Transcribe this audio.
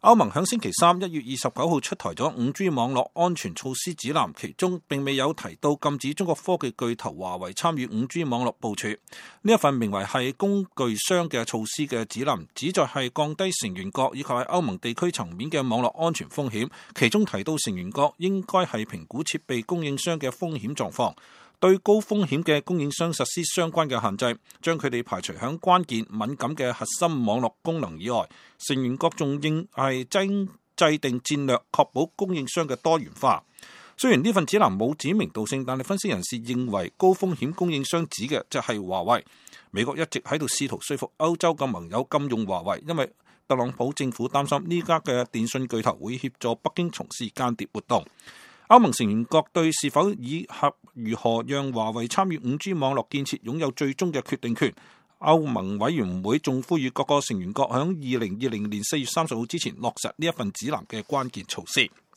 歐盟響星期三1月29號出台咗 5G 網絡安全措施指南，其中並未有提到禁止中國科技巨頭華為參與 5G 網絡部署。呢一份名為係工具箱嘅措施嘅指南，旨在係降低成員國以及喺歐盟地區層面嘅網絡安全風險。其中提到成員國應該係評估設備供應商嘅風險狀況，對高風險嘅供應商實施相關嘅限制，將佢哋排除響關鍵敏感嘅核心網絡功能以外。成員國仲應係制定戰略，確保供應商嘅多元化。雖然呢份指南冇指名道姓，但係分析人士認為高風險供應商指嘅就係華為。美國一直喺度試圖說服歐洲嘅盟友禁用華為，因為特朗普政府擔心呢家嘅電信巨頭會協助北京從事間諜活動。歐盟成員國對是否以及如何讓華為參與 5G 網絡建設擁有最終嘅決定權。歐盟委員會仲呼籲各個成員國喺2020年4月30號之前落實呢一份指南嘅關鍵措施。